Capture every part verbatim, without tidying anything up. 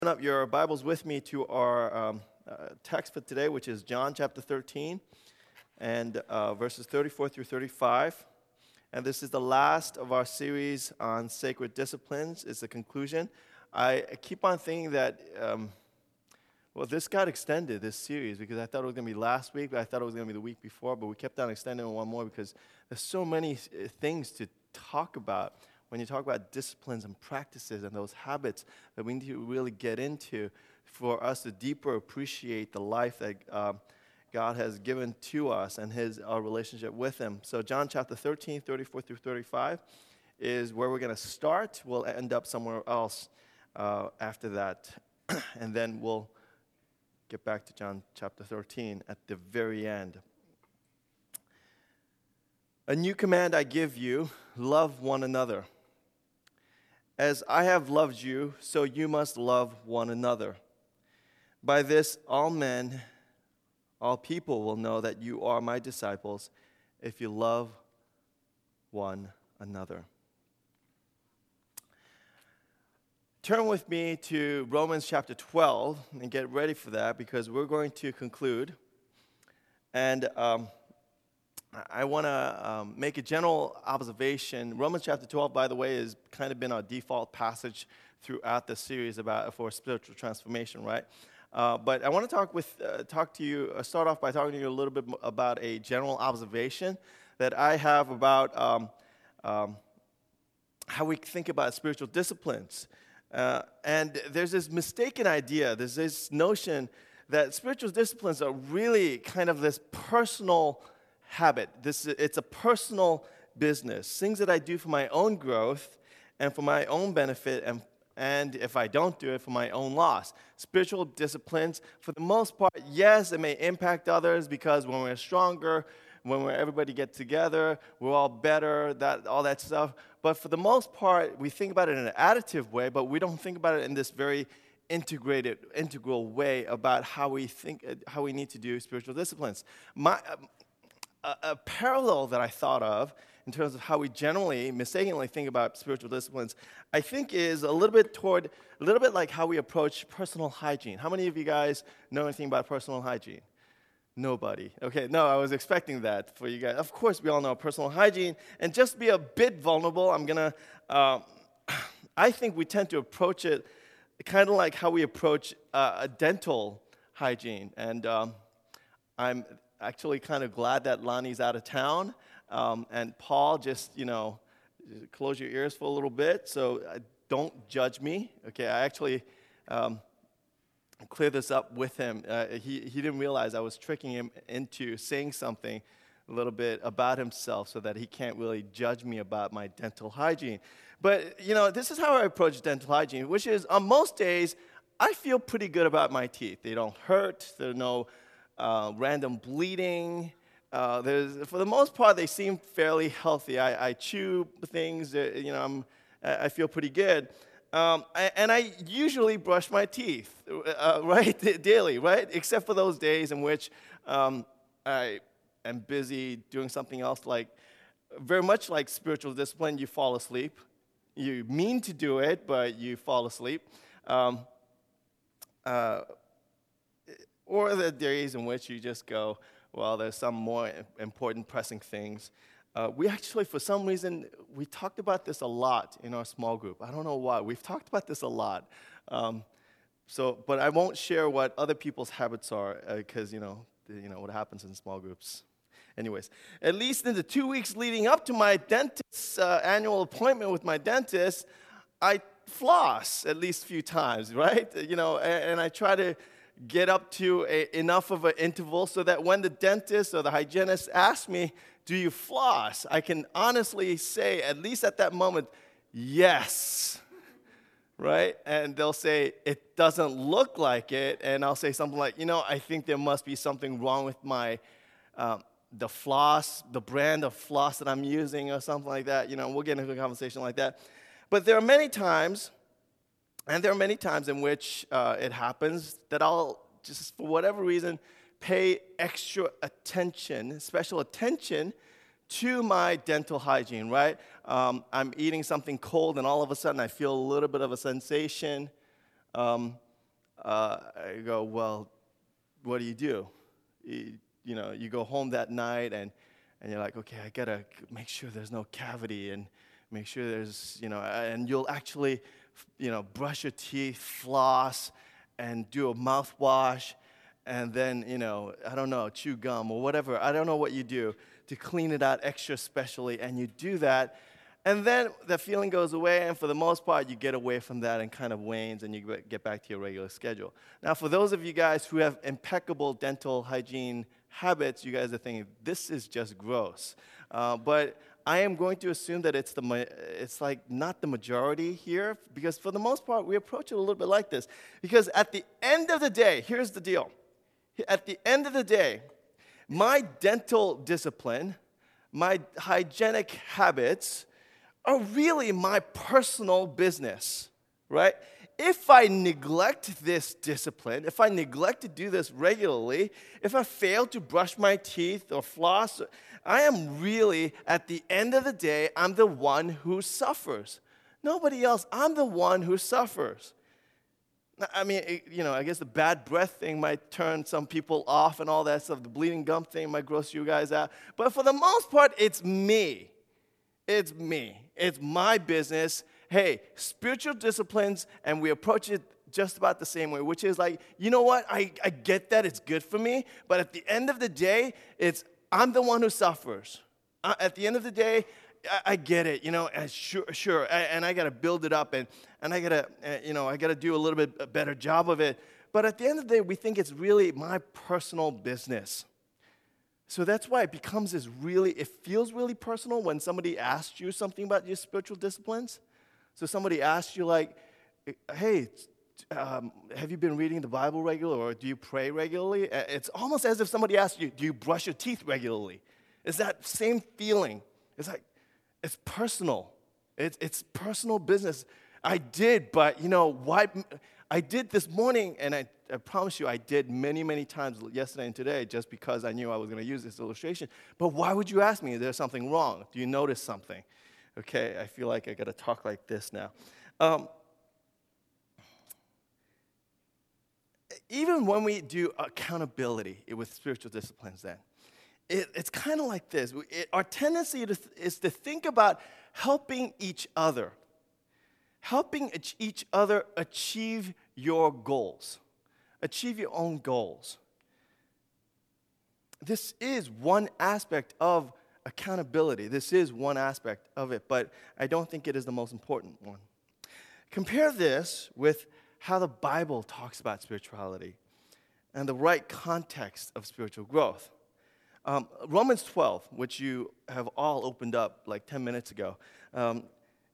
Open up your Bibles with me to our um, uh, text for today, which is John chapter thirteen and uh, verses thirty-four through thirty-five. And this is the last of our series on sacred disciplines. It's the conclusion. I keep on thinking that, um, well, this got extended, this series, because I thought it was going to be last week, but I thought it was going to be the week before, but we kept on extending it one more because there's so many uh, things to talk about. When you talk about disciplines and practices and those habits that we need to really get into for us to deeper appreciate the life that uh, God has given to us and his our relationship with him. So John chapter thirteen, thirty-four through thirty-five is where we're going to start. We'll end up somewhere else uh, after that. And then we'll get back to John chapter thirteen at the very end. A new command I give you, love one another. As I have loved you, so you must love one another. By this, all men, all people will know that you are my disciples if you love one another. Turn with me to Romans chapter twelve and get ready for that because we're going to conclude. And um, I want to um, make a general observation. Romans chapter twelve, by the way, has kind of been our default passage throughout the series about for spiritual transformation, right? Uh, but I want to talk with uh, talk to you. Uh, start off by talking to you a little bit about a general observation that I have about um, um, how we think about spiritual disciplines. Uh, and there's this mistaken idea. There's this notion that spiritual disciplines are really kind of this personal habit. This it's a personal business. Things that I do for my own growth and for my own benefit, and and if I don't do it, for my own loss. Spiritual disciplines, for the most part, yes, it may impact others because when we're stronger, when we're everybody get together, we're all better, that all that stuff. But for the most part, we think about it in an additive way, but we don't think about it in this very integrated, integral way about how we think, how we need to do spiritual disciplines. My A, a parallel that I thought of in terms of how we generally, mistakenly think about spiritual disciplines, I think is a little bit toward, a little bit like how we approach personal hygiene. How many of you guys know anything about personal hygiene? Nobody. Okay, no, I was expecting that for you guys. Of course, we all know personal hygiene. And just to be a bit vulnerable, I'm going to, uh, I think we tend to approach it kind of like how we approach uh, a dental hygiene. And um, I'm actually kind of glad that Lonnie's out of town. Um, and Paul, just, you know, close your ears for a little bit. So uh, don't judge me. Okay, I actually um, cleared this up with him. Uh, he, he didn't realize I was tricking him into saying something a little bit about himself so that he can't really judge me about my dental hygiene. But, you know, this is how I approach dental hygiene, which is on most days, I feel pretty good about my teeth. They don't hurt. There are no Uh, random bleeding. Uh, there's, for the most part, they seem fairly healthy. I, I chew things. Uh, you know, I'm, I feel pretty good. Um, I, and I usually brush my teeth, uh, right, daily, right? Except for those days in which um, I am busy doing something else, like very much like spiritual discipline. You fall asleep. You mean to do it, but you fall asleep. Um, uh, Or the days in which you just go, well, there's some more important pressing things. Uh, we actually, for some reason, we talked about this a lot in our small group. I don't know why. We've talked about this a lot. Um, so, but I won't share what other people's habits are because, uh, you know, the, you know what happens in small groups. Anyways, at least in the two weeks leading up to my dentist's uh, annual appointment with my dentist, I floss at least a few times, right? You know, and, and I try to get up to a, enough of an interval so that when the dentist or the hygienist asks me, do you floss? I can honestly say, at least at that moment, yes, right? And they'll say, it doesn't look like it. And I'll say something like, you know, I think there must be something wrong with my, um, the floss, the brand of floss that I'm using or something like that. You know, we'll get into a conversation like that. But there are many times And there are many times in which uh, it happens that I'll just, for whatever reason, pay extra attention, special attention to my dental hygiene, right? Um, I'm eating something cold, and all of a sudden I feel a little bit of a sensation. Um, uh, I go, well, what do you do? You, you know, you go home that night and, and you're like, okay, I gotta make sure there's no cavity and make sure there's, you know, and you'll actually, you know, brush your teeth, floss, and do a mouthwash, and then, you know, I don't know, chew gum or whatever. I don't know what you do to clean it out extra specially, and you do that, and then the feeling goes away, and for the most part, you get away from that and kind of wanes, and you get back to your regular schedule. Now, for those of you guys who have impeccable dental hygiene habits, you guys are thinking, this is just gross. Uh, but I am going to assume that it's, the, it's like not the majority here, because for the most part, we approach it a little bit like this. Because at the end of the day, here's the deal. At the end of the day, my dental discipline, my hygienic habits are really my personal business, right? If I neglect this discipline, if I neglect to do this regularly, if I fail to brush my teeth or floss, I am really, at the end of the day, I'm the one who suffers. Nobody else. I'm the one who suffers. I mean, it, you know, I guess the bad breath thing might turn some people off and all that stuff. The bleeding gum thing might gross you guys out. But for the most part, it's me. It's me. It's my business. Hey, spiritual disciplines, and we approach it just about the same way, which is like, you know what? I, I get that. It's good for me. But at the end of the day, it's I'm the one who suffers. Uh, at the end of the day, I, I get it, you know, and sure, sure, I, and I got to build it up, and, and I got to, uh, you know, I got to do a little bit a better job of it. But at the end of the day, we think it's really my personal business. So that's why it becomes this really, it feels really personal when somebody asks you something about your spiritual disciplines. So somebody asks you like, hey, um, have you been reading the Bible regularly, or do you pray regularly? It's almost as if somebody asks you, do you brush your teeth regularly? It's that same feeling. It's like, it's personal. It's, it's personal business. I did, but, you know, why? I did this morning, and I, I promise you I did many, many times yesterday and today just because I knew I was going to use this illustration. But why would you ask me? Is there something wrong? Do you notice something? Okay, I feel like I got to talk like this now. Um, even when we do accountability with spiritual disciplines then, it, it's kind of like this. It, our tendency to, is to think about helping each other, helping each other achieve your goals, achieve your own goals. This is one aspect of accountability. This is one aspect of it, but I don't think it is the most important one. Compare this with how the Bible talks about spirituality and the right context of spiritual growth. Um, Romans twelve, which you have all opened up like ten minutes ago, um,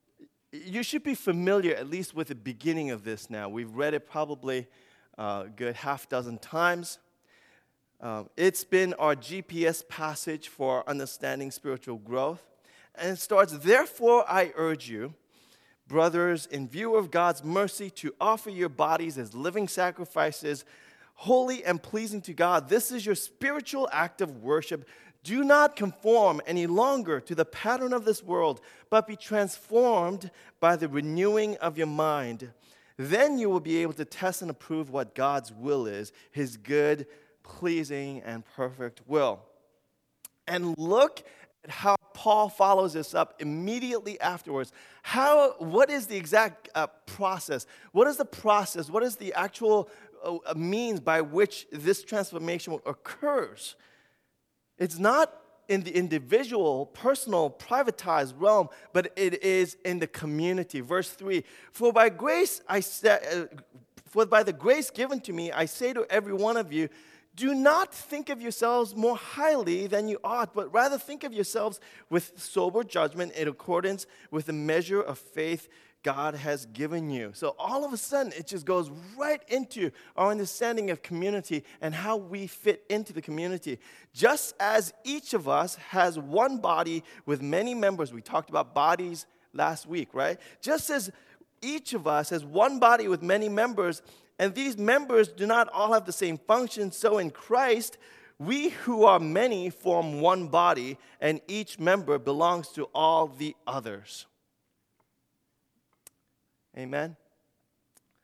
you should be familiar at least with the beginning of this now. We've read it probably uh, a good half dozen times. Uh, it's been our G P S passage for understanding spiritual growth. And it starts, therefore I urge you, brothers, in view of God's mercy, to offer your bodies as living sacrifices, holy and pleasing to God. This is your spiritual act of worship. Do not conform any longer to the pattern of this world, but be transformed by the renewing of your mind. Then you will be able to test and approve what God's will is, his good, pleasing, and perfect will. And look at how Paul follows this up immediately afterwards. How, what is the exact uh, process? What is the process? What is the actual uh, means by which this transformation occurs? It's not in the individual, personal, privatized realm, but it is in the community. Verse three, for by grace I say, uh, for by the grace given to me, I say to every one of you, do not think of yourselves more highly than you ought, but rather think of yourselves with sober judgment in accordance with the measure of faith God has given you. So all of a sudden, it just goes right into our understanding of community and how we fit into the community. Just as each of us has one body with many members, we talked about bodies last week, right? Just as each of us has one body with many members, and these members do not all have the same function, so in Christ, we who are many form one body, and each member belongs to all the others. Amen?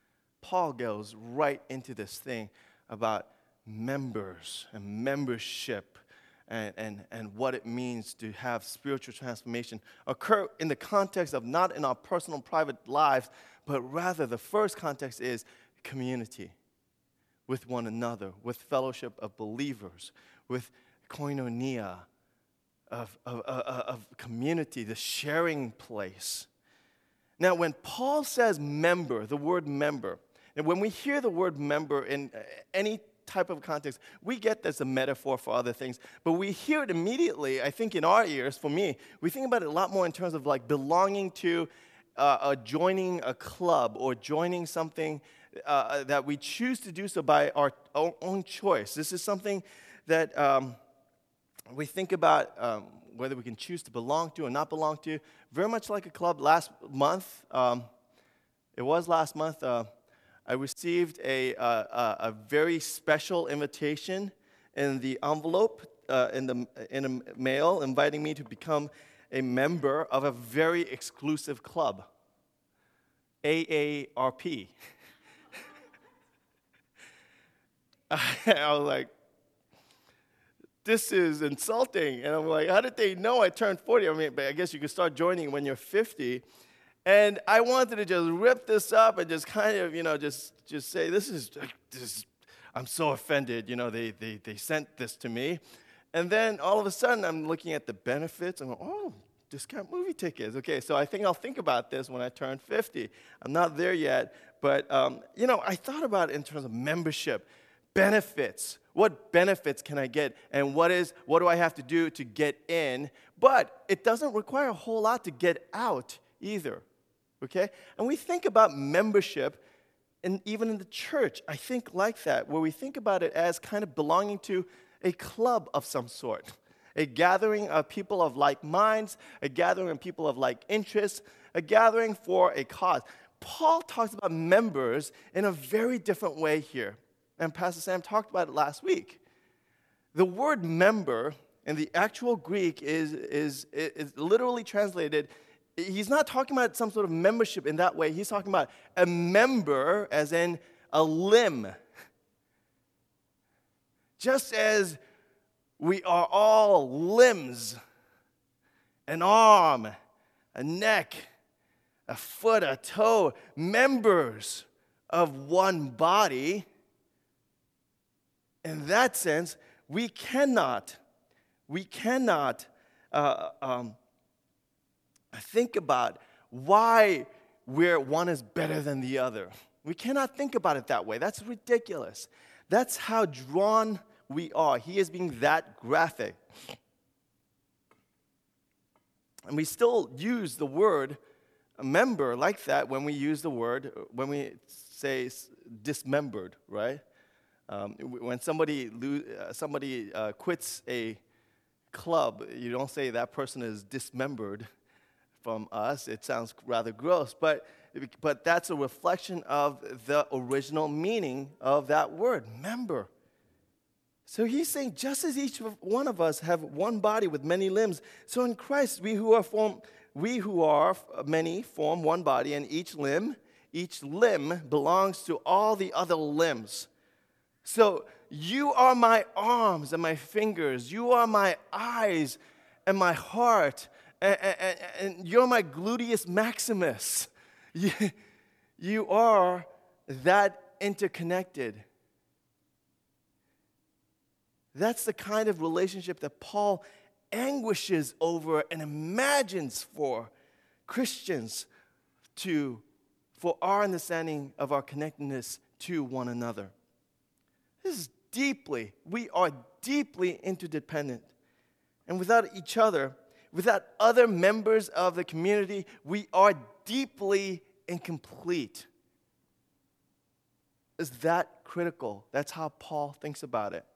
Paul goes right into this thing about members and membership and, and, and what it means to have spiritual transformation occur in the context of not in our personal private lives, but rather the first context is community with one another, with fellowship of believers, with koinonia, of, of, of, of community, the sharing place. Now, when Paul says member, the word member, and when we hear the word member in any type of context, we get there's a metaphor for other things, but we hear it immediately, I think in our ears, for me, we think about it a lot more in terms of like belonging to, uh, uh, joining a club or joining something uh, that we choose to do so by our own choice. This is something that um, we think about um, whether we can choose to belong to or not belong to, very much like a club. Last month, um, it was last month, uh, I received a, uh, a, a very special invitation in the envelope, uh, in the in a mail, inviting me to become a member of a very exclusive club, A A R P. I was like, this is insulting. And I'm like, how did they know I turned forty? I mean, but I guess you can start joining when you're fifty. And I wanted to just rip this up and just kind of, you know, just just say, this is, this is I'm so offended, you know, they, they, they sent this to me. And then all of a sudden, I'm looking at the benefits. I'm like, oh, discount movie tickets. Okay, so I think I'll think about this when I turn fifty. I'm not there yet. But, um, you know, I thought about it in terms of membership, benefits. What benefits can I get? And what is what do I have to do to get in? But it doesn't require a whole lot to get out either. Okay? And we think about membership, and even in the church, I think like that, where we think about it as kind of belonging to a club of some sort, a gathering of people of like minds, a gathering of people of like interests, a gathering for a cause. Paul talks about members in a very different way here, and Pastor Sam talked about it last week. The word member in the actual Greek is, is, is literally translated. He's not talking about some sort of membership in that way. He's talking about a member as in a limb. Just as we are all limbs, an arm, a neck, a foot, a toe, members of one body, in that sense, we cannot, we cannot uh, um, think about why we're one is better than the other. We cannot think about it that way. That's ridiculous. That's how drawn we are. He is being that graphic. And we still use the word member like that when we use the word, when we say dismembered, right? Um, when somebody lo- uh, somebody uh, quits a club, you don't say that person is dismembered from us. It sounds rather gross, but but that's a reflection of the original meaning of that word, member. So he's saying, just as each one of us have one body with many limbs, so in Christ we who are form we who are many form one body, and each limb, each limb belongs to all the other limbs. So you are my arms and my fingers. You are my eyes and my heart. And, and, and you're my gluteus maximus. You, you are that interconnected. That's the kind of relationship that Paul anguishes over and imagines for Christians to, for our understanding of our connectedness to one another. This is deeply, we are deeply interdependent. And without each other, without other members of the community, we are deeply incomplete. Is that critical? That's how Paul thinks about it.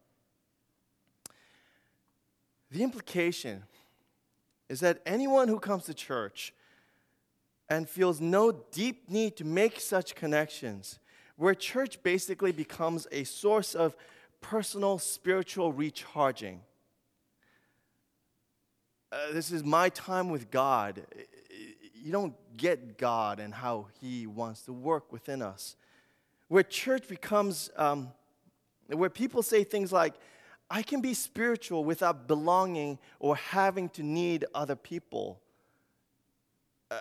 The implication is that anyone who comes to church and feels no deep need to make such connections, where church basically becomes a source of personal spiritual recharging. Uh, this is my time with God. You don't get God and how He wants to work within us. where church becomes, um, where people say things like, I can be spiritual without belonging or having to need other people. Uh,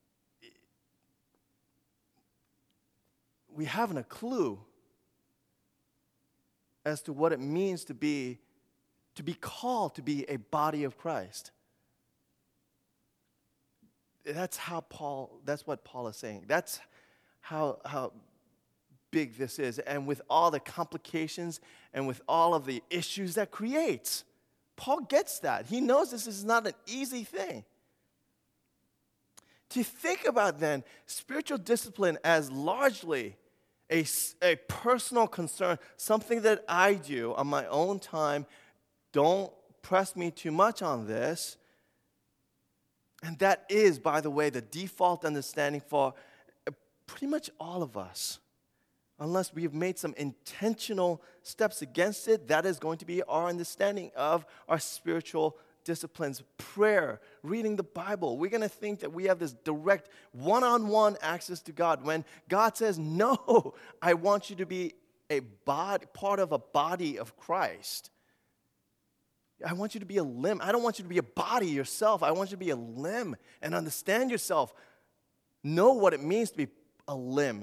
we haven't a clue as to what it means to be, to be called to be a body of Christ. That's how Paul, that's what Paul is saying. That's how, how big this is. And with all the complications and with all of the issues that creates, Paul gets that. He knows this is not an easy thing. To think about then spiritual discipline as largely a, a personal concern, something that I do on my own time. Don't press me too much on this. And that is, by the way, the default understanding for pretty much all of us. Unless we've made some intentional steps against it, that is going to be our understanding of our spiritual disciplines. Prayer, reading the Bible. We're going to think that we have this direct one-on-one access to God when God says, no, I want you to be a body, part of a body of Christ. I want you to be a limb. I don't want you to be a body yourself. I want you to be a limb and understand yourself. Know what it means to be a limb.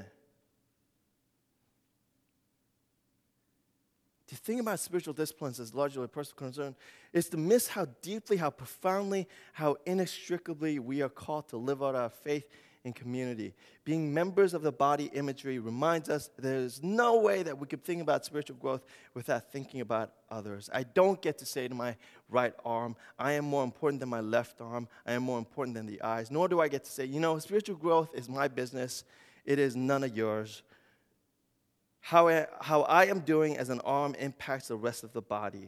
To think about spiritual disciplines as largely a personal concern is to miss how deeply, how profoundly, how inextricably we are called to live out our faith in community. Being members of the body imagery reminds us there's no way that we could think about spiritual growth without thinking about others. I don't get to say to my right arm, I am more important than my left arm. I am more important than the eyes. Nor do I get to say, you know, spiritual growth is my business. It is none of yours. How I, how I am doing as an arm impacts the rest of the body.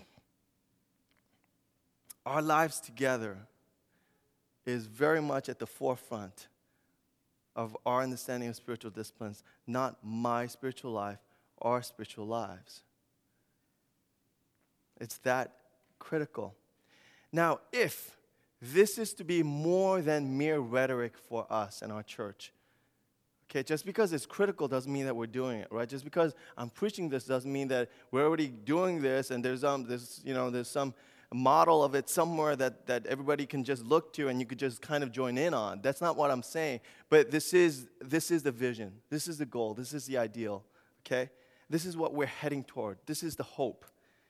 Our lives together is very much at the forefront of our understanding of spiritual disciplines, not my spiritual life, our spiritual lives. It's that critical. Now, if this is to be more than mere rhetoric for us and our church, okay, just because it's critical doesn't mean that we're doing it, right? Just because I'm preaching this doesn't mean that we're already doing this and there's um, there's you know there's some model of it somewhere that, that everybody can just look to and you could just kind of join in on. That's not what I'm saying. But this is this is the vision. This is the goal. This is the ideal. Okay? This is what we're heading toward. This is the hope.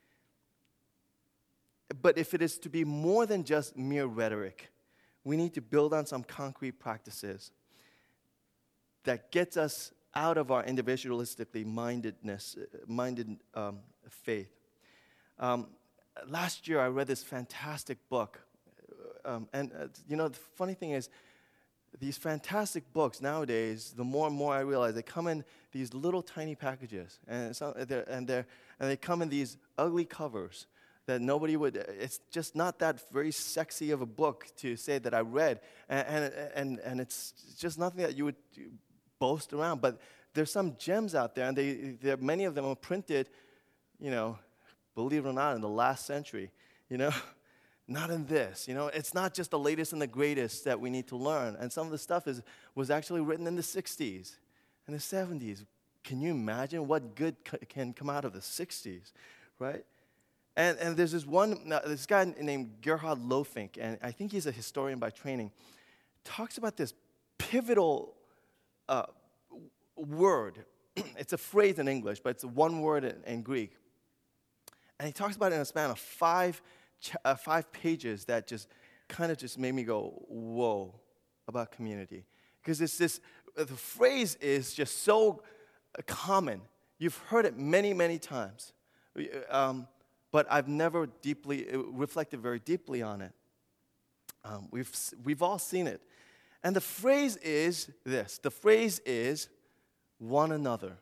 But if it is to be more than just mere rhetoric, we need to build on some concrete practices that gets us out of our individualistically mindedness, minded um, faith. Um, last year, I read this fantastic book. Um, and, uh, you know, the funny thing is, these fantastic books nowadays, the more and more I realize, they come in these little tiny packages. And, so they're, and, they're, and they come in these ugly covers that nobody would, it's just not that very sexy of a book to say that I read. And, and, and, and it's just nothing that you would boast around. But there's some gems out there, and they, many of them are printed, you know, believe it or not, in the last century, you know. Not in this, you know. It's not just the latest and the greatest that we need to learn. And some of the stuff is was actually written in the sixties and the seventies. Can you imagine what good c- can come out of the sixties, right? And and there's this one, uh, this guy named Gerhard Lofink, and I think he's a historian by training, talks about this pivotal uh, word. It's a phrase in English, but it's one word in, in Greek. And he talks about it in a span of five Uh, five pages that just kind of just made me go, whoa, about community. Because it's this, uh, the phrase is just so uh, common. You've heard it many, many times. Um, but I've never deeply, uh, reflected very deeply on it. Um, we've, we've all seen it. And the phrase is this. The phrase is one another.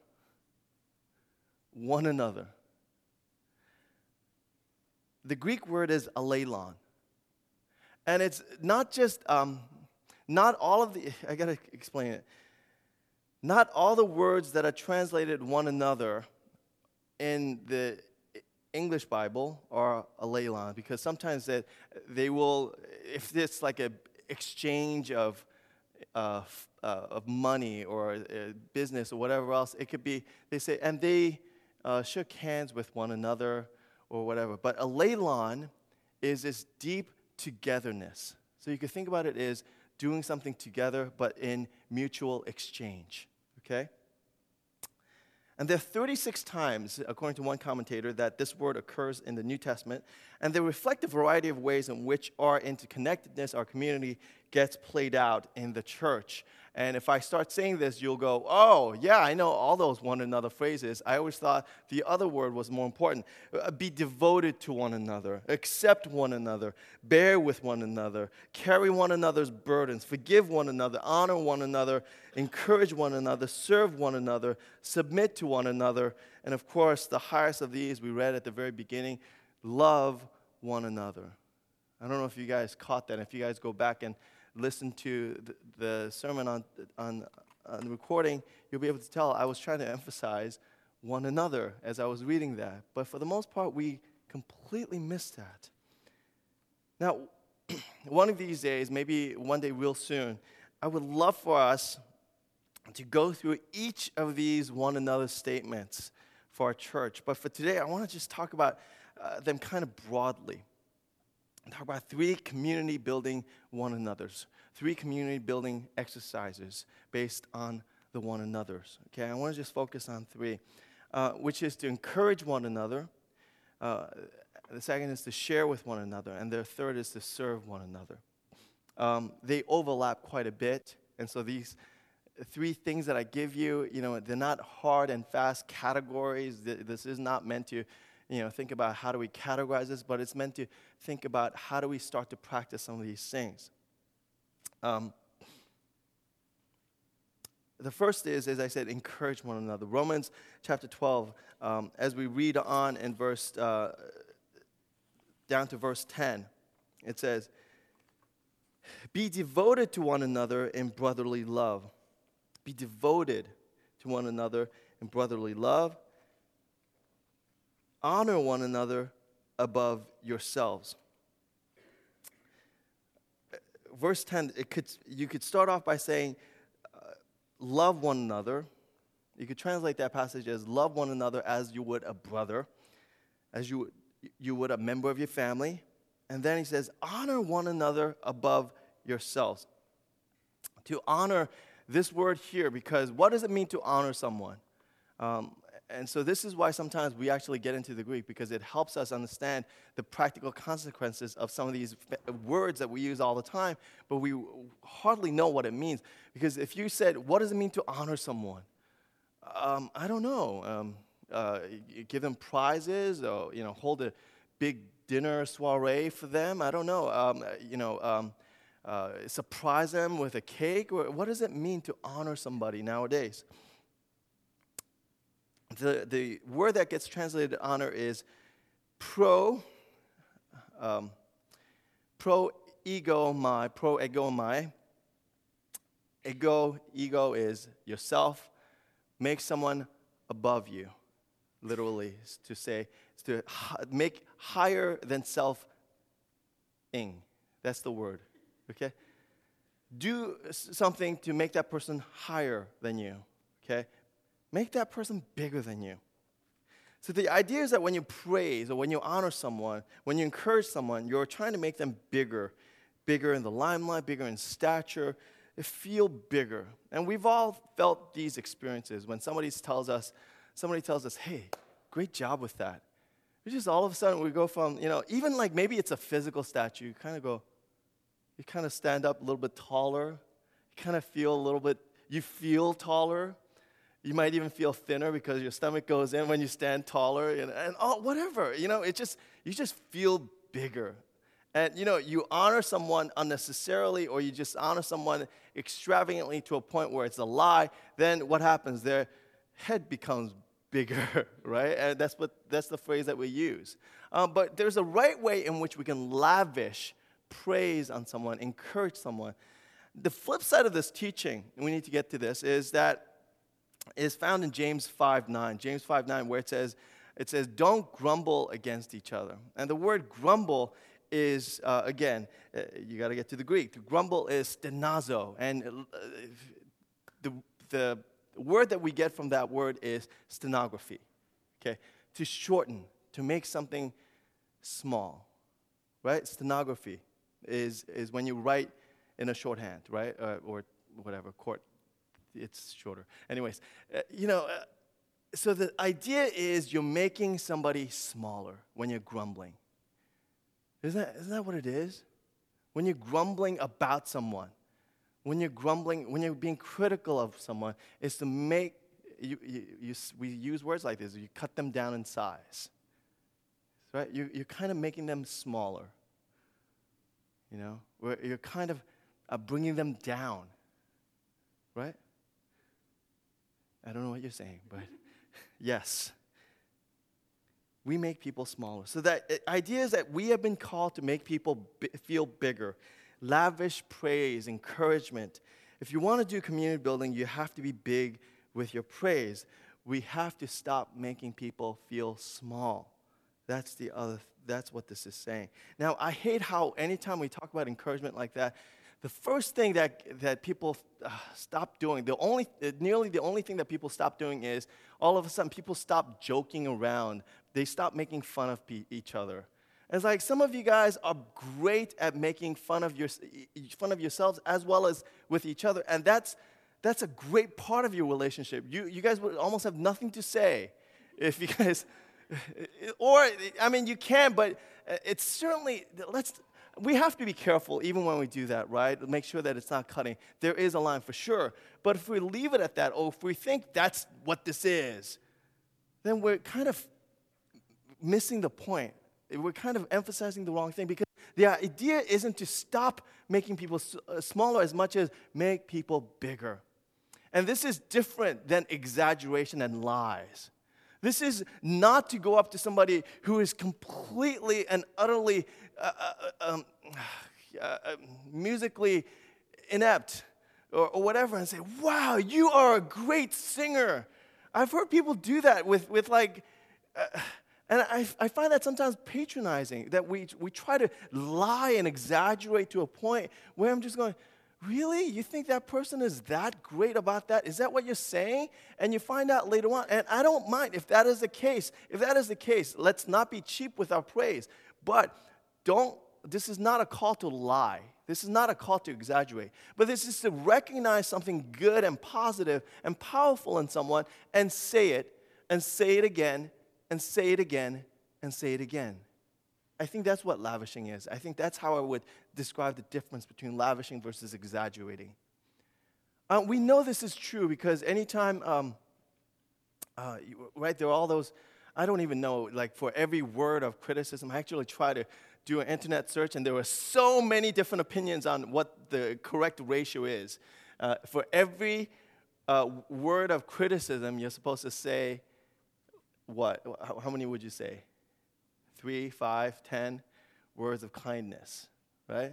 One another. The Greek word is aleilon. And it's not just, um, not all of the, I got to explain it. Not all the words that are translated one another in the English Bible are aleilon, because sometimes they, they will, if it's like an exchange of, uh, f- uh, of money or uh, business or whatever else. It could be, they say, and they uh, shook hands with one another or whatever. But a leilon is this deep togetherness. So you could think about it as doing something together, but in mutual exchange, okay? And there are thirty-six times, according to one commentator, that this word occurs in the New Testament, and they reflect a variety of ways in which our interconnectedness, our community, gets played out in the church. And if I start saying this, you'll go, oh, yeah, I know all those one another phrases. I always thought the other word was more important. Uh, Be devoted to one another, accept one another, bear with one another, carry one another's burdens, forgive one another, honor one another, encourage one another, serve one another, submit to one another. And of course, the highest of these we read at the very beginning, love one another. I don't know if you guys caught that. If you guys go back and listen to the, the sermon on, on, on the recording, you'll be able to tell I was trying to emphasize one another as I was reading that. But for the most part, we completely missed that. Now, one of these days, maybe one day real soon, I would love for us to go through each of these one another statements for our church. But for today, I want to just talk about uh, them kind of broadly. Talk about three community building one another's, three community building exercises based on the one another's. Okay, I want to just focus on three, uh, which is to encourage one another. Uh, the second is to share with one another, and the third is to serve one another. Um, they overlap quite a bit, and so these three things that I give you, you know, they're not hard and fast categories. This is not meant to, you know, think about how do we categorize this, but it's meant to think about how do we start to practice some of these things. Um, the first is, as I said, encourage one another. Romans chapter twelve, um, as we read on in verse, uh, down to verse ten, it says, be devoted to one another in brotherly love. Be devoted to one another in brotherly love. Honor one another above yourselves. Verse ten, it could, you could start off by saying, uh, love one another. You could translate that passage as love one another as you would a brother, as you, you would a member of your family. And then he says, honor one another above yourselves. To honor, this word here, because what does it mean to honor someone? Um, And so this is why sometimes we actually get into the Greek, because it helps us understand the practical consequences of some of these words that we use all the time, but we hardly know what it means. Because if you said, what does it mean to honor someone? Um, I don't know. Um, uh, you give them prizes, or you know, hold a big dinner soiree for them. I don't know. Um, you know, um, uh, surprise them with a cake. Or what does it mean to honor somebody nowadays? The, the word that gets translated honor is pro, um, pro ego my, pro ego my. Ego, ego is yourself. Make someone above you, literally, is to say, is to hi- make higher than self-ing. That's the word, okay? Do s- something to make that person higher than you, okay? Make that person bigger than you. So the idea is that when you praise or when you honor someone, when you encourage someone, you're trying to make them bigger, bigger in the limelight, bigger in stature, feel bigger. And we've all felt these experiences when somebody tells us, somebody tells us, hey, great job with that. We just all of a sudden we go from, you know, even like maybe it's a physical stature, you kind of go, you kind of stand up a little bit taller, you kind of feel a little bit, you feel taller. You might even feel thinner because your stomach goes in when you stand taller, and, and oh, whatever. You know, it just you just feel bigger. And, you know, you honor someone unnecessarily, or you just honor someone extravagantly to a point where it's a lie, then what happens? Their head becomes bigger, right? And that's what that's the phrase that we use. Um, but there's a right way in which we can lavish praise on someone, encourage someone. The flip side of this teaching, and we need to get to this, is that is found in James five nine. James five nine, where it says, it says, don't grumble against each other. And the word grumble is, uh, again, uh, you got to get to the Greek. To grumble is stenazo. And uh, the, the word that we get from that word is stenography. Okay? To shorten, to make something small. Right? Stenography is, is when you write in a shorthand, right? Uh, or whatever, court, it's shorter. Anyways, uh, you know, uh, so the idea is you're making somebody smaller when you're grumbling. Isn't that, isn't that what it is? When you're grumbling about someone, when you're grumbling, when you're being critical of someone, is to make, you, you, you, we use words like this, you cut them down in size. Right? You, you're kind of making them smaller. You know? Where you're kind of uh, bringing them down. Right? I don't know what you're saying, but yes. We make people smaller. So that idea is that we have been called to make people b- feel bigger. Lavish praise, encouragement. If you want to do community building, you have to be big with your praise. We have to stop making people feel small. That's the other. That's what this is saying. Now, I hate how anytime we talk about encouragement like that, the first thing that that people uh, stop doing, the only, uh, nearly the only thing that people stop doing is all of a sudden people stop joking around. They stop making fun of pe- each other. And it's like some of you guys are great at making fun of your fun of yourselves as well as with each other, and that's that's a great part of your relationship. You you guys would almost have nothing to say if you guys. Or, I mean, you can, but it's certainly, let's, we have to be careful even when we do that, right? Make sure that it's not cutting. There is a line for sure. But if we leave it at that, or if we think that's what this is, then we're kind of missing the point. We're kind of emphasizing the wrong thing, because the idea isn't to stop making people smaller as much as make people bigger. And this is different than exaggeration and lies. This is not to go up to somebody who is completely and utterly uh, uh, um, uh, musically inept or, or whatever and say, wow, you are a great singer. I've heard people do that with, with like, uh, and I, I find that sometimes patronizing, that we, we try to lie and exaggerate to a point where I'm just going, really? You think that person is that great about that? Is that what you're saying? And you find out later on. And I don't mind if that is the case. If that is the case, let's not be cheap with our praise. But don't, this is not a call to lie. This is not a call to exaggerate. But this is to recognize something good and positive and powerful in someone and say it, and say it again, and say it again, and say it again. I think that's what lavishing is. I think that's how I would describe the difference between lavishing versus exaggerating. Uh, we know this is true because anytime, um, uh, you, right, there are all those, I don't even know, like for every word of criticism, I actually try to do an internet search, and there were so many different opinions on what the correct ratio is. Uh, for every uh, word of criticism, you're supposed to say, what? How, how many would you say? Three, five, ten words of kindness, right?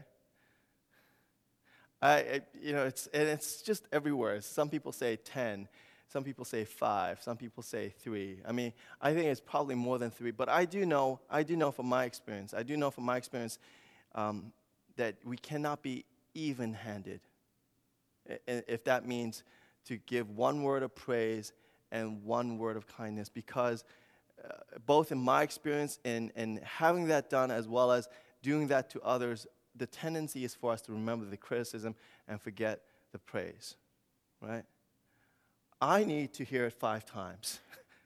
I, I, you know, it's and it's just everywhere. Some people say ten, some people say five, some people say three. I mean, I think it's probably more than three. But I do know, I do know from my experience, I do know from my experience um, that we cannot be even-handed. If that means to give one word of praise and one word of kindness, because Uh, both in my experience and in, in having that done as well as doing that to others, the tendency is for us to remember the criticism and forget the praise, right? I need to hear it five times.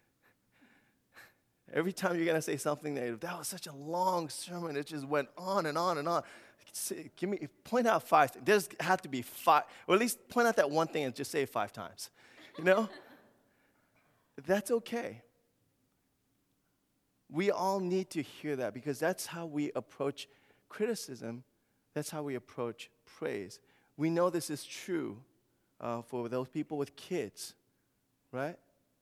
Every time you're going to say something negative, that was such a long sermon, it just went on and on and on. Give me, point out five things. There's have to be five, or at least point out that one thing and just say it five times, you know? That's okay. We all need to hear that, because that's how we approach criticism. That's how we approach praise. We know this is true uh, for those people with kids, right?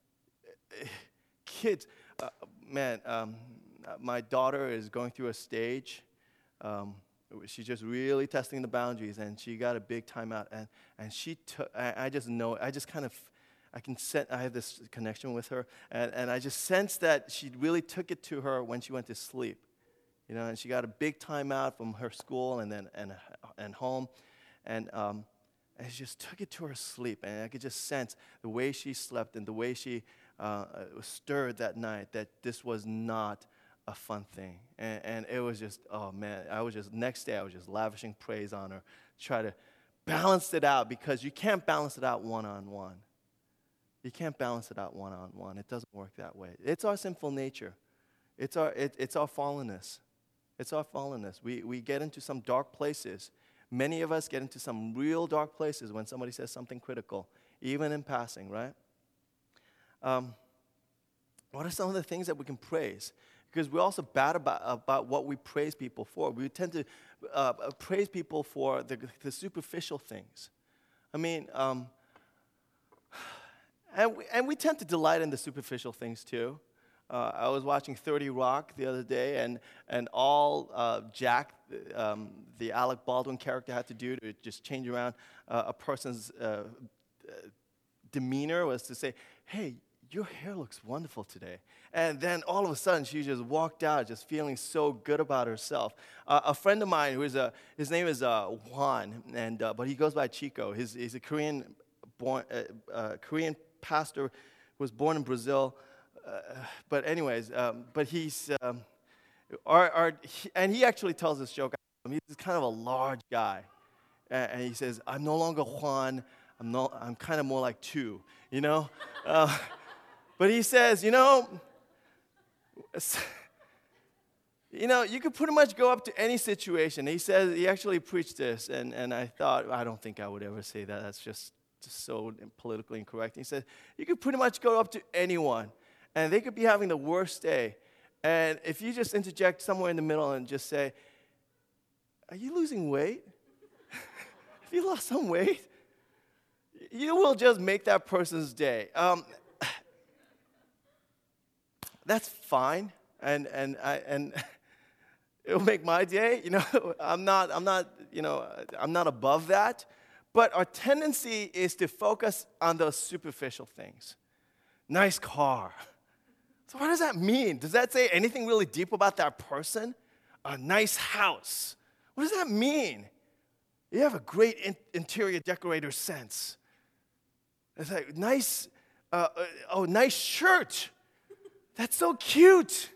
Kids, uh, man, um, my daughter is going through a stage. Um, she's just really testing the boundaries, and she got a big timeout. And, and she took, I, I just know, I just kind of, I can sense, I have this connection with her, and, and I just sense that she really took it to her when she went to sleep, you know, and she got a big time out from her school and then and and home, and um, and she just took it to her sleep, and I could just sense the way she slept and the way she uh, was stirred that night that this was not a fun thing, and, and it was just, oh man, I was just, next day I was just lavishing praise on her, try to balance it out, because you can't balance it out one-on-one. You can't balance it out one-on-one. It doesn't work that way. It's our sinful nature. It's our, it, it's our fallenness. It's our fallenness. We, we get into some dark places. Many of us get into some real dark places when somebody says something critical, even in passing, right? Um, what are some of the things that we can praise? Because we're also bad about, about what we praise people for. We tend to uh, praise people for the, the superficial things. I mean, um, and, we, and we tend to delight in the superficial things too. Uh, I was watching thirty Rock the other day, and, and all uh, Jack, um, the Alec Baldwin character, had to do to just change around uh, a person's uh, demeanor was to say, hey, your hair looks wonderful today. And then all of a sudden, she just walked out just feeling so good about herself. Uh, a friend of mine, who is a, his name is uh, Juan, and uh, but he goes by Chico. He's, he's a Korean, born, uh, uh, Korean pastor, was born in Brazil. Uh, but anyways, um, but he's, um, our, our, he, and he actually tells this joke. He's kind of a large guy. And, and he says, I'm no longer Juan, I'm, no, I'm kind of more like two, you know? Uh, But he says, you know, you know, you could pretty much go up to any situation. He says, he actually preached this, and, and I thought, I don't think I would ever say that. That's just, just so politically incorrect. He said, you could pretty much go up to anyone, and they could be having the worst day. And if you just interject somewhere in the middle and just say, are you losing weight? Have you lost some weight? You will just make that person's day. Um, That's fine, and and I and it'll make my day. You know, I'm not I'm not you know I'm not above that, but our tendency is to focus on those superficial things. Nice car. So what does that mean? Does that say anything really deep about that person? A nice house. What does that mean? You have a great in- interior decorator sense. It's like nice. Uh, uh, oh, nice shirt. That's so cute.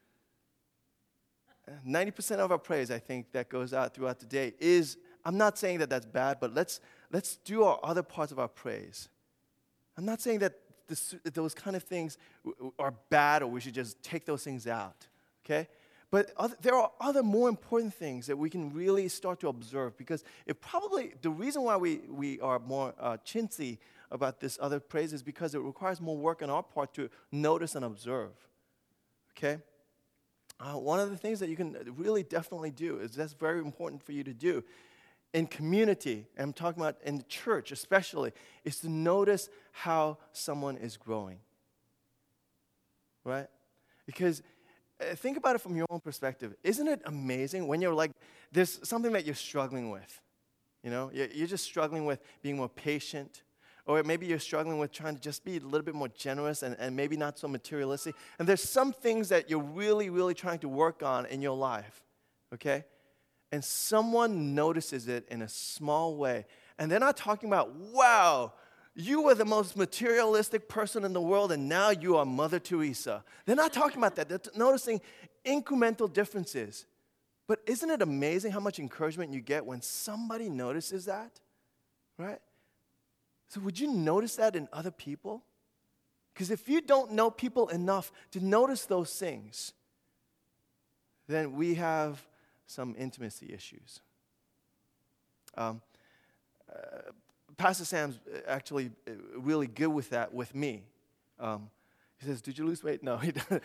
ninety percent of our praise, I think, that goes out throughout the day is, I'm not saying that that's bad, but let's let's do our other parts of our praise. I'm not saying that this, those kind of things are bad or we should just take those things out, okay? But other, there are other more important things that we can really start to observe, because it probably, the reason why we, we are more uh, chintzy about this other praise is because it requires more work on our part to notice and observe, okay? Uh, one of the things that you can really definitely do is that's very important for you to do in community, and I'm talking about in the church especially, is to notice how someone is growing, right? Because uh, think about it from your own perspective. Isn't it amazing when you're like, there's something that you're struggling with, you know? You're, you're just struggling with being more patient, or maybe you're struggling with trying to just be a little bit more generous and, and maybe not so materialistic. And there's some things that you're really, really trying to work on in your life, okay? And someone notices it in a small way. And they're not talking about, wow, you were the most materialistic person in the world and now you are Mother Teresa. They're not talking about that. They're t- noticing incremental differences. But isn't it amazing how much encouragement you get when somebody notices that, right? So would you notice that in other people? Because if you don't know people enough to notice those things, then we have some intimacy issues. Um, uh, Pastor Sam's actually really good with that with me. Um, he says, did you lose weight? No, he doesn't.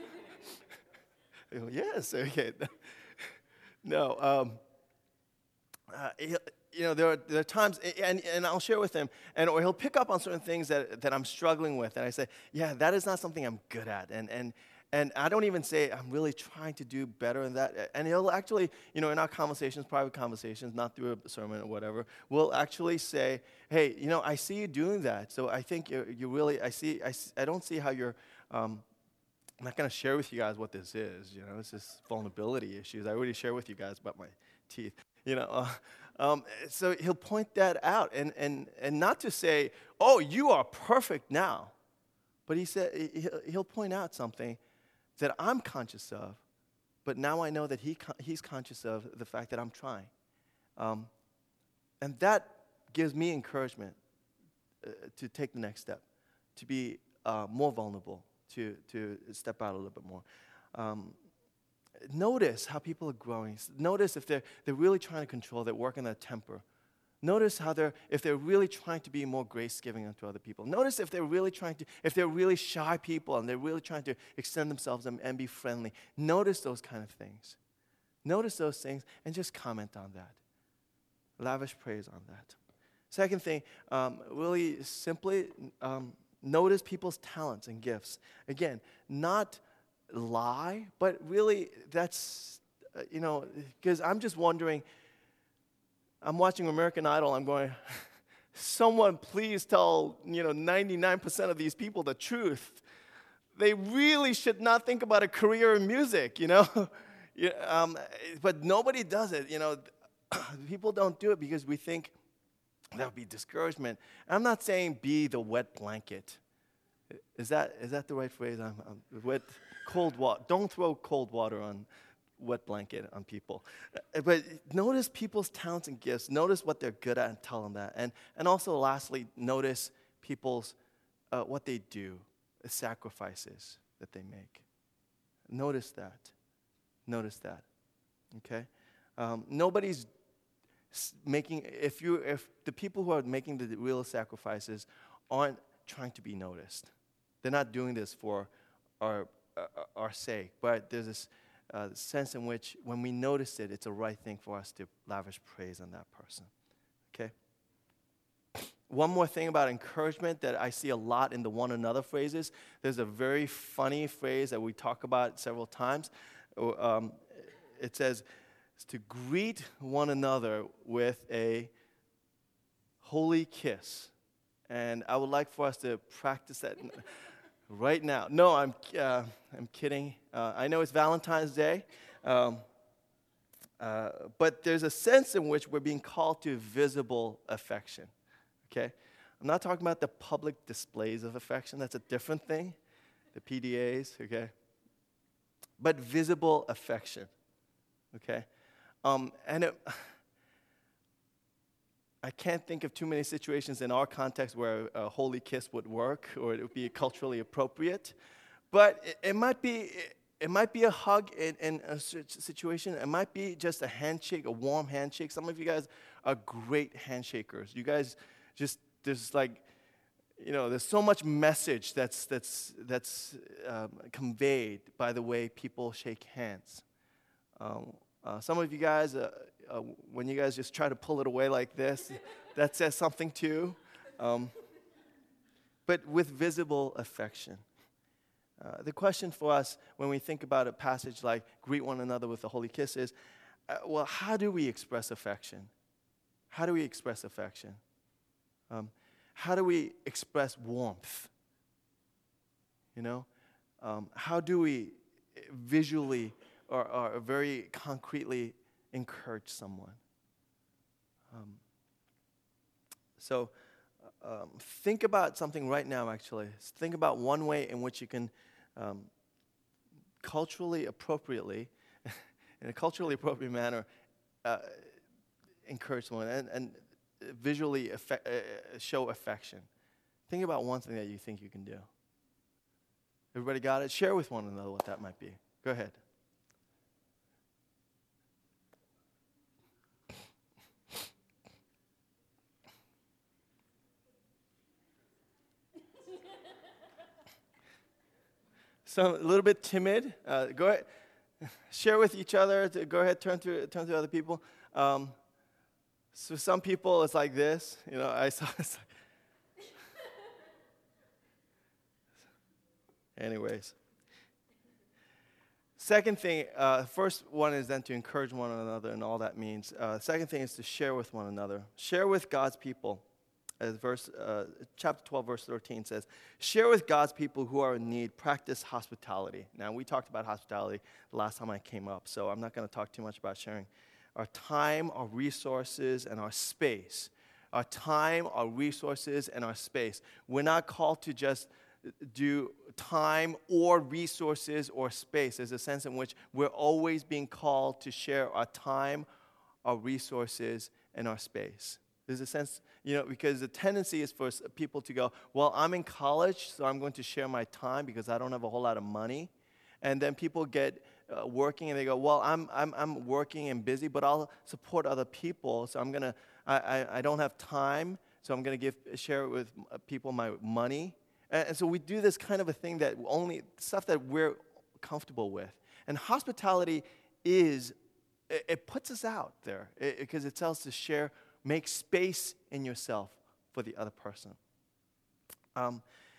I go, yes, okay. No, um, uh, he, you know, there are, there are times, and, and I'll share with him, and or he'll pick up on certain things that, that I'm struggling with, and I say, yeah, that is not something I'm good at, and and and I don't even say I'm really trying to do better in that, and he'll actually, you know, in our conversations, private conversations, not through a sermon or whatever, we'll actually say, hey, you know, I see you doing that, so I think you you really, I see, I, I don't see how you're, um, I'm not going to share with you guys what this is. You know, it's just vulnerability issues. I already shared with you guys about my teeth. You know, uh, um, so he'll point that out, and and and not to say, "Oh, you are perfect now," but he said he'll, he'll point out something that I'm conscious of, but now I know that he he's conscious of the fact that I'm trying, um, and that gives me encouragement uh, to take the next step, to be uh, more vulnerable, to to step out a little bit more. Um, notice how people are growing. Notice if they're they're really trying to control, they're working their temper. Notice how they're if they're really trying to be more grace-giving unto other people. Notice if they're really trying to if they're really shy people and they're really trying to extend themselves and, and be friendly. Notice those kind of things. Notice those things and just comment on that. Lavish praise on that. Second thing, um, really simply um, notice people's talents and gifts. Again, not lie, but really that's, uh, you know, because I'm just wondering, I'm watching American Idol, I'm going, someone please tell, you know, ninety-nine percent of these people the truth. They really should not think about a career in music, you know. yeah, um, but nobody does it, you know. People don't do it because we think that would be discouragement. I'm not saying be the wet blanket. Is that is that the right phrase? I'm, I'm wet, cold water. Don't throw cold water on wet blanket on people. But notice people's talents and gifts. Notice what they're good at and tell them that. And and also lastly, notice people's uh, what they do, the sacrifices that they make. Notice that. Notice that. Okay? Um, nobody's making, if you if the people who are making the real sacrifices aren't trying to be noticed. They're not doing this for our uh, our sake, but there's this uh, sense in which when we notice it, it's a right thing for us to lavish praise on that person. Okay? One more thing about encouragement that I see a lot in the one another phrases. There's a very funny phrase that we talk about several times. Um, it says to greet one another with a holy kiss. And I would like for us to practice that right now. No, I'm uh, I'm kidding. Uh, I know it's Valentine's Day, um, uh, but there's a sense in which we're being called to visible affection. Okay, I'm not talking about the public displays of affection. That's a different thing, the P D As. Okay, but visible affection. Okay, um, and it. I can't think of too many situations in our context where a holy kiss would work or it would be culturally appropriate, but it, it might be it, it might be a hug in, in a situation. It might be just a handshake, a warm handshake. Some of you guys are great handshakers. You guys just there's like, you know, there's so much message that's that's that's um, conveyed by the way people shake hands. Um, uh, some of you guys. Uh, Uh, when you guys just try to pull it away like this, that says something too. Um, but with visible affection. Uh, the question for us when we think about a passage like greet one another with a holy kiss is, uh, well, how do we express affection? How do we express affection? Um, how do we express warmth? You know? Um, how do we visually or, or very concretely encourage someone? Um, so um, think about something right now, actually. Think about one way in which you can um, culturally appropriately, in a culturally appropriate manner, uh, encourage someone and, and visually affe- uh, show affection. Think about one thing that you think you can do. Everybody got it? Share with one another what that might be. Go ahead. So a little bit timid. Uh, go ahead, share with each other. To go ahead, turn to turn to other people. Um, so some people, it's like this. You know, I saw. It's like Anyways, second thing. Uh, first one is then to encourage one another, and all that means. Uh, second thing is to share with one another. Share with God's people as verse, uh, chapter twelve, verse thirteen says, share with God's people who are in need, practice hospitality. Now, we talked about hospitality the last time I came up, so I'm not going to talk too much about sharing our time, our resources, and our space. Our time, our resources, and our space. We're not called to just do time or resources or space. There's a sense in which we're always being called to share our time, our resources, and our space. There's a sense, you know, because the tendency is for people to go, well, I'm in college, so I'm going to share my time because I don't have a whole lot of money. And then people get uh, working and they go, well, I'm, I'm, I'm working and busy, but I'll support other people, so I'm going to, I, I, I don't have time, so I'm going to give share with people my money. And, and so we do this kind of a thing that only, stuff that we're comfortable with. And hospitality is, it, it puts us out there because it, it tells us to share, make space in yourself for the other person. Um,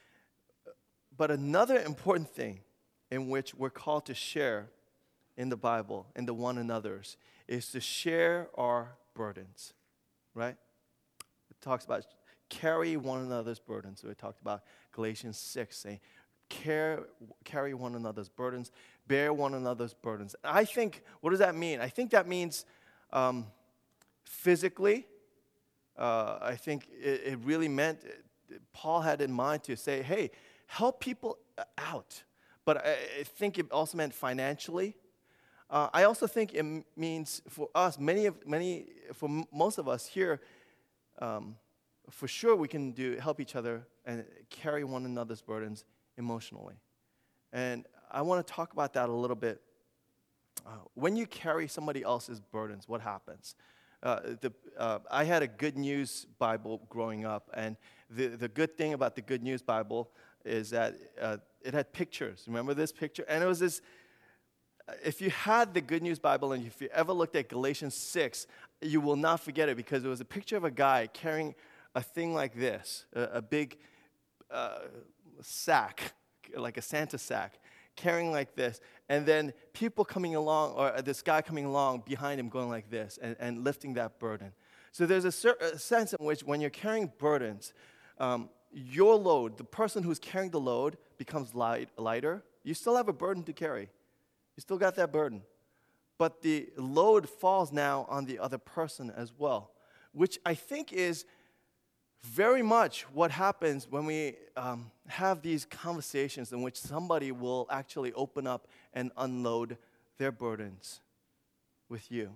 but another important thing in which we're called to share in the Bible, in the one another's, is to share our burdens. Right? It talks about carry one another's burdens. So we talked about Galatians six saying, Care, carry one another's burdens, bear one another's burdens. I think, what does that mean? I think that means um, physically. Uh, I think it, it really meant, Paul had in mind to say, hey, help people out. But I, I think it also meant financially. Uh, I also think it m- means for us, many of many, for m- most of us here, um, for sure we can do help each other and carry one another's burdens emotionally. And I want to talk about that a little bit. Uh, when you carry somebody else's burdens, what happens? Uh, the, uh, I had a Good News Bible growing up, and the, the good thing about the Good News Bible is that uh, it had pictures. Remember this picture? And it was this. If you had the Good News Bible and if you ever looked at Galatians six, you will not forget it because it was a picture of a guy carrying a thing like this, a, a big uh, sack, like a Santa sack, carrying like this, and then people coming along, or this guy coming along behind him going like this and, and lifting that burden. So there's a, cer- a sense in which when you're carrying burdens, um, your load, the person who's carrying the load becomes light, lighter. You still have a burden to carry. You still got that burden. But the load falls now on the other person as well, which I think is very much what happens when we um, have these conversations in which somebody will actually open up and unload their burdens with you.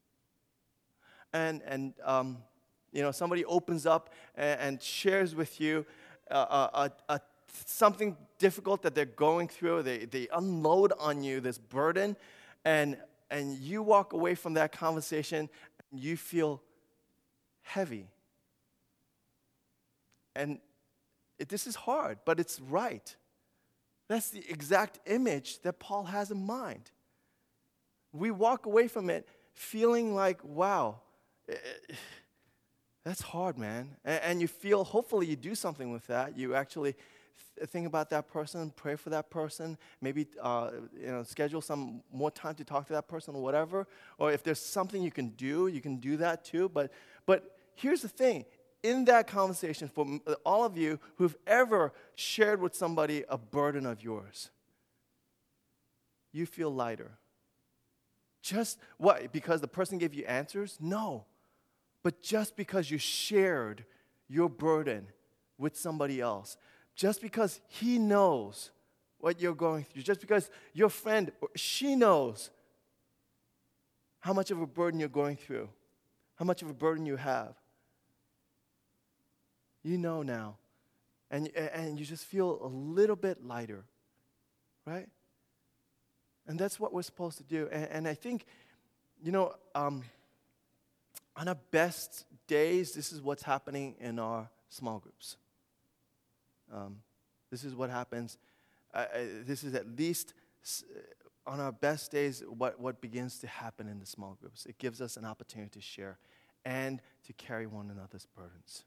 And, and um, you know, somebody opens up and, and shares with you uh, a, a something difficult that they're going through. They they unload on you this burden, and and you walk away from that conversation and you feel heavy. And it, this is hard, but it's right. That's the exact image that Paul has in mind. We walk away from it feeling like, wow, it, it, that's hard, man. And, and you feel, hopefully you do something with that. You actually think about that person, pray for that person, maybe uh, you know, schedule some more time to talk to that person or whatever. Or if there's something you can do, you can do that too. But but here's the thing. In that conversation, for all of you who've ever shared with somebody a burden of yours, you feel lighter. Just what? Because the person gave you answers? No. But just because you shared your burden with somebody else, just because he knows what you're going through, just because your friend, she knows how much of a burden you're going through, how much of a burden you have, you know now, and, and you just feel a little bit lighter, right? And that's what we're supposed to do. And, and I think, you know, um, on our best days, this is what's happening in our small groups. Um, this is what happens. Uh, this is at least on our best days what, what begins to happen in the small groups. It gives us an opportunity to share and to carry one another's burdens.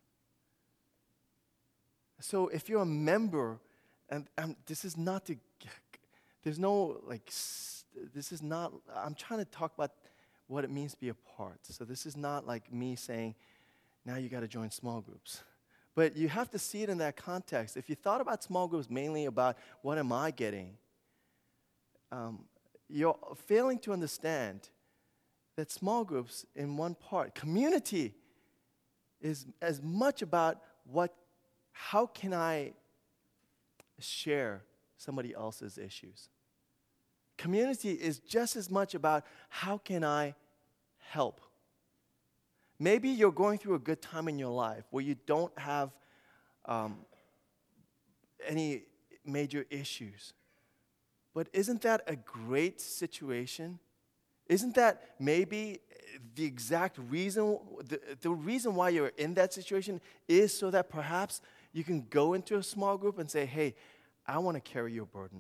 So if you're a member, and, and this is not to, there's no like, this is not, I'm trying to talk about what it means to be a part. So this is not like me saying, now you got to join small groups. But you have to see it in that context. If you thought about small groups mainly about what am I getting, um, you're failing to understand that small groups, in one part, community is as much about what, how can I share somebody else's issues. Community is just as much about how can I help. Maybe you're going through a good time in your life where you don't have um, any major issues. But isn't that a great situation? Isn't that maybe the exact reason, the, the reason why you're in that situation is so that perhaps you can go into a small group and say, hey, I want to carry your burden.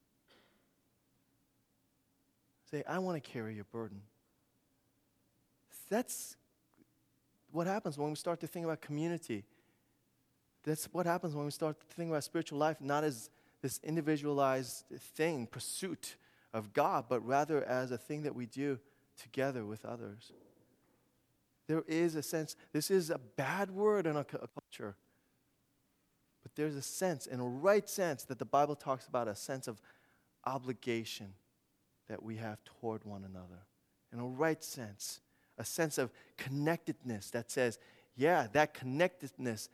Say, I want to carry your burden. That's what happens when we start to think about community. That's what happens when we start to think about spiritual life, not as this individualized thing, pursuit of God, but rather as a thing that we do together with others. There is a sense, this is a bad word in a culture, but there's a sense, in a right sense, that the Bible talks about a sense of obligation that we have toward one another. In a right sense. A sense of connectedness that says, yeah, that connectedness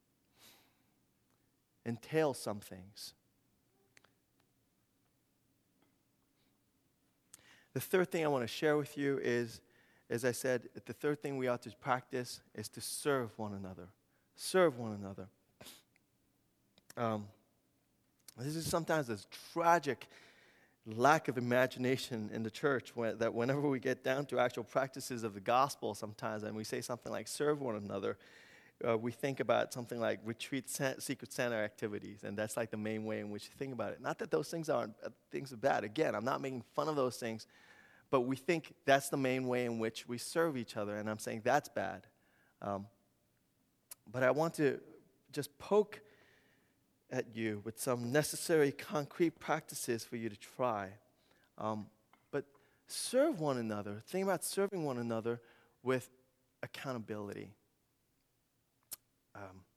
entails some things. The third thing I want to share with you is, as I said, the third thing we ought to practice is to serve one another. Serve one another. Um, this is sometimes a tragic lack of imagination in the church, when, that whenever we get down to actual practices of the gospel sometimes and we say something like serve one another, uh, we think about something like retreat san- secret Santa activities, and that's like the main way in which you think about it. Not that those things aren't uh, things are bad. Again, I'm not making fun of those things, but we think that's the main way in which we serve each other, and I'm saying that's bad. Um, but I want to just poke at you with some necessary concrete practices for you to try. Um, but serve one another. Think about serving one another with accountability. Um,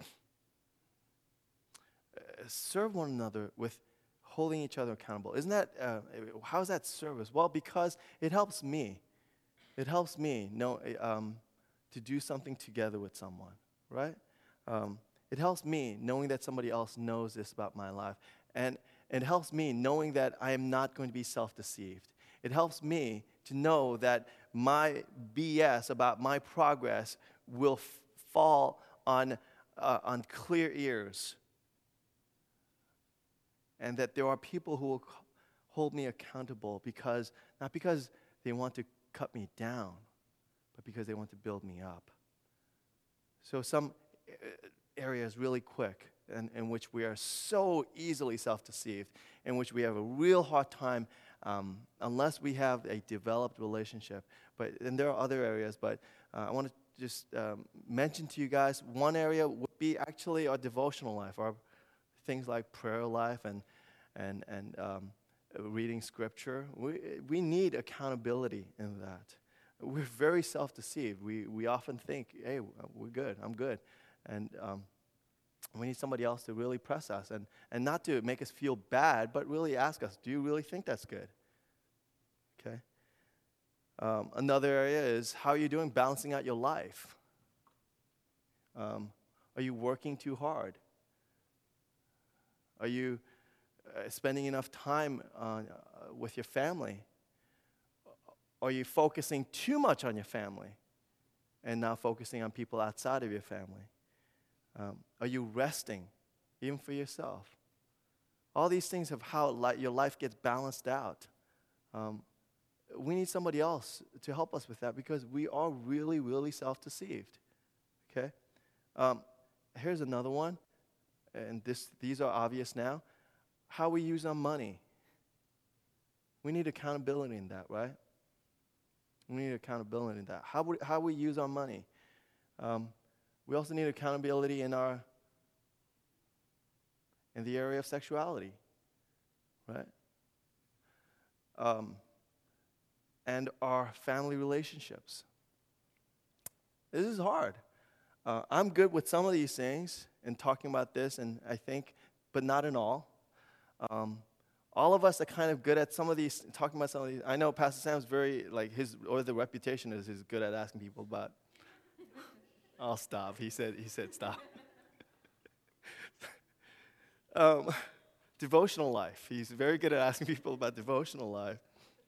uh, serve one another with holding each other accountable. Isn't that, uh, how is that service? Well, because it helps me. It helps me know, um, to do something together with someone, right? Um, It helps me knowing that somebody else knows this about my life. And it helps me knowing that I am not going to be self-deceived. It helps me to know that my B S about my progress will f- fall on, uh, on clear ears. And that there are people who will c- hold me accountable because, not because they want to cut me down, but because they want to build me up. So some uh, areas really quick in, in which we are so easily self-deceived, in which we have a real hard time um, unless we have a developed relationship. But and there are other areas, but uh, I want to just um, mention to you guys, one area would be actually our devotional life, our things like prayer life and and and um, reading scripture. We we need accountability in that. We're very self-deceived. We we often think, hey, we're good, I'm good. And um, we need somebody else to really press us and, and not to make us feel bad, but really ask us, do you really think that's good? Okay. Um, another area is, how are you doing balancing out your life? Um, are you working too hard? Are you uh, spending enough time uh, with your family? Are you focusing too much on your family and not focusing on people outside of your family? Um, are you resting, even for yourself? All these things of how li- your life gets balanced out. Um, we need somebody else to help us with that because we are really, really self-deceived. Okay? Um, here's another one, and this these are obvious now. How we use our money. We need accountability in that, right? We need accountability in that. How we, how we use our money. Um, we also need accountability in our in the area of sexuality, right? Um, and our family relationships. This is hard. Uh, I'm good with some of these things and talking about this, and I think, but not in all. Um, all of us are kind of good at some of these, talking about some of these. I know Pastor Sam's very, like, his, or the reputation is he's good at asking people about. I'll stop. He said, he said stop. um, devotional life. He's very good at asking people about devotional life.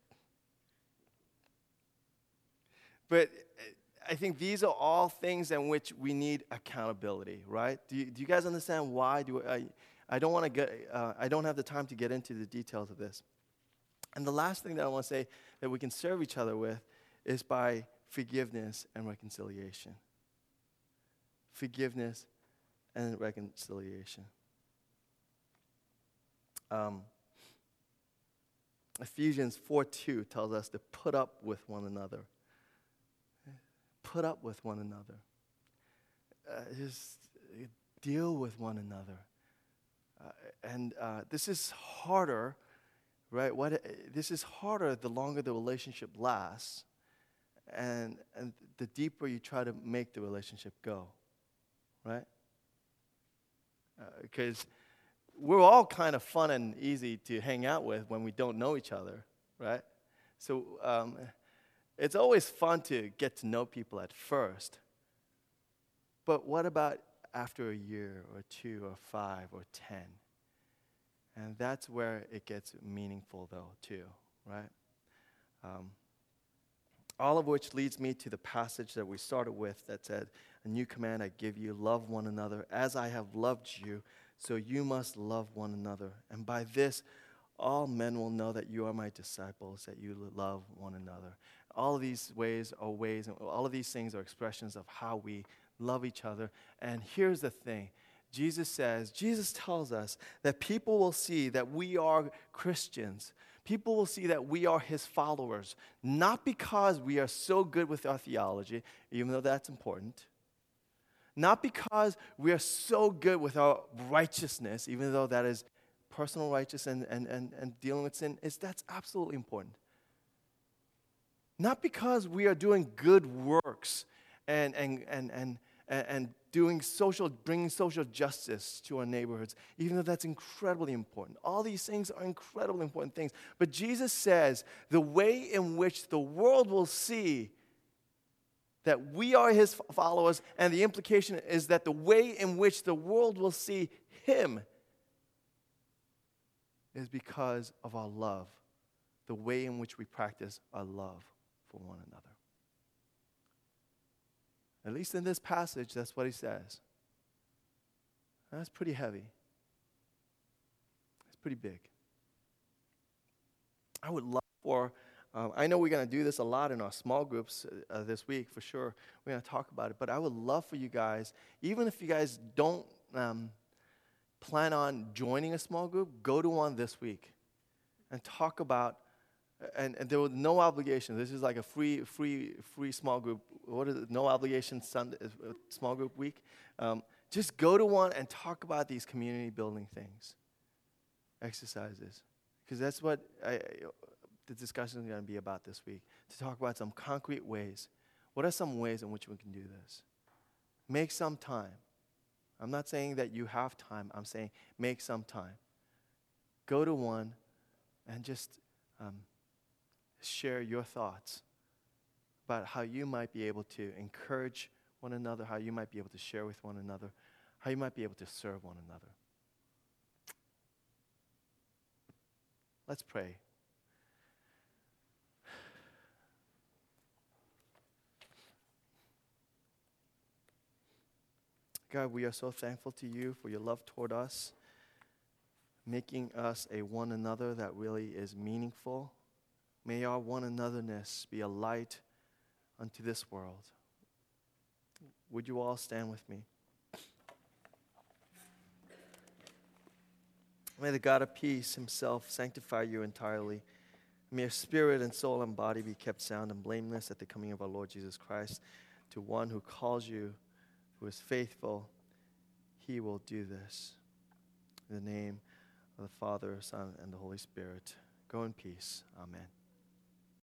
But I think these are all things in which we need accountability, right? Do you, do you guys understand why? Do I? I don't want to get. Uh, I don't have the time to get into the details of this. And the last thing that I want to say that we can serve each other with is by forgiveness and reconciliation. Forgiveness and reconciliation. Um, Ephesians four two tells us to put up with one another. Put up with one another. Uh, just deal with one another. Uh, and uh, this is harder, right? What this is harder the longer the relationship lasts, and and the deeper you try to make the relationship go, right? Because uh, we're all kind of fun and easy to hang out with when we don't know each other, right? So. Um, It's always fun to get to know people at first. But what about after a year or two or five or ten? And that's where it gets meaningful, though, too, right? Um, all of which leads me to the passage that we started with that said, "A new command I give you, love one another. As I have loved you, so you must love one another. And by this, all men will know that you are my disciples, that you love one another." All of these ways are ways, and all of these things are expressions of how we love each other. And here's the thing. Jesus says, Jesus tells us that people will see that we are Christians. People will see that we are his followers, not because we are so good with our theology, even though that's important. Not because we are so good with our righteousness, even though that is personal righteousness and, and, and, and dealing with sin, is that's absolutely important. Not because we are doing good works and, and, and, and, and doing social, bringing social justice to our neighborhoods, even though that's incredibly important. All these things are incredibly important things. But Jesus says the way in which the world will see that we are his followers, and the implication is that the way in which the world will see him is because of our love, the way in which we practice our love for one another. At least in this passage, that's what he says. That's pretty heavy. It's pretty big. I would love for, um, I know we're going to do this a lot in our small groups uh, this week, for sure. We're going to talk about it. But I would love for you guys, even if you guys don't um, plan on joining a small group, go to one this week and talk about. And, and there was no obligation. This is like a free, free, free small group. What is it? No obligation Sunday, uh, small group week. Um, just go to one and talk about these community building things, exercises, because that's what I, the discussion is going to be about this week. To talk about some concrete ways. What are some ways in which we can do this? Make some time. I'm not saying that you have time. I'm saying make some time. Go to one and just. Um, Share your thoughts about how you might be able to encourage one another, how you might be able to share with one another, how you might be able to serve one another. Let's pray. God, we are so thankful to you for your love toward us, making us a one another that really is meaningful. May our one anotherness be a light unto this world. Would you all stand with me? May the God of peace himself sanctify you entirely. May your spirit and soul and body be kept sound and blameless at the coming of our Lord Jesus Christ. To one who calls you, who is faithful, he will do this. In the name of the Father, Son, and the Holy Spirit. Go in peace. Amen.